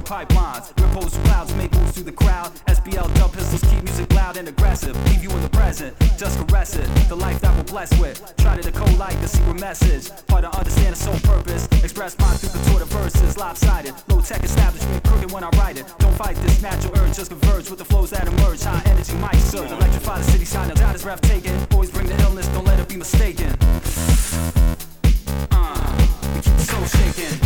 burning pipelines. Ripples, clouds, make moves through the crowd. SBL dub pistols keep music loud and aggressive. Leave you in the present, just caress it. The life that we're blessed with. Try to decode like the secret message. Hard to understand the sole purpose. Express mine through the of verses. Lopsided, low tech establishment, crooked when I write it. Don't fight this natural urge, just converge with the flows that emerge. High energy might surge. Electrify the city side, no doubt is breathtaking. Always bring the illness, don't let it be mistaken. We keep the soul shaking.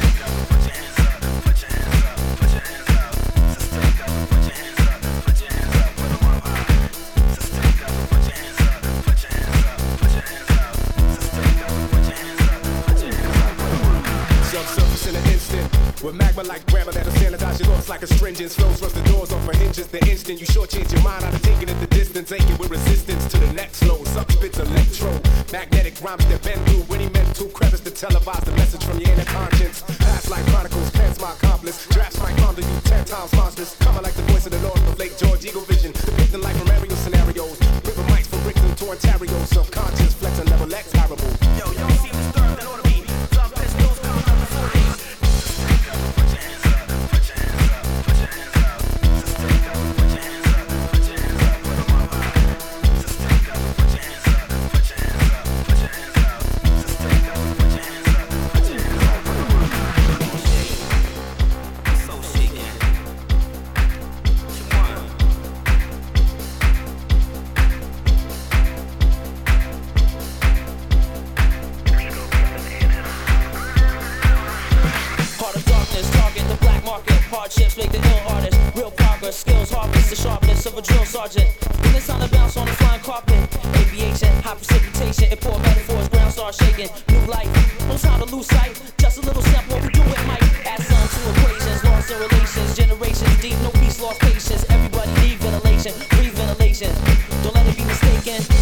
With magma like grammar that'll sanitize your thoughts like astringents. Flows rush the doors off of hinges. The instant you shortchange your mind out of taking it the distance. Aching with resistance to the next flow. Suck spits electro. Magnetic rhymes that bend through witty mental crevice to televise the message from your inner conscience. Past like chronicles, pants my accomplice. Drafts might come to you 10 times monstrous. Coming like the voice of the North of Lake George, Eagle Vision. Depicting life from aerial scenarios. River mics from Brixton to Ontario. Subconscious flex and level X parable. Yo, y'all seem disturbed and ought to be. Love pistols coming up before these. Hardships make the ill artist. Real progress, skills, harvest, the sharpness of a drill sergeant. When it's time to bounce on the flying carpet. Aviation, high precipitation, it pour metaphors, ground start shaking. New life, no time to lose sight. Just a little sample, what we do it might. Add some to equations, lost in relations. Generations deep, no peace, lost patience. Everybody need ventilation, breathe ventilation. Don't let it be mistaken.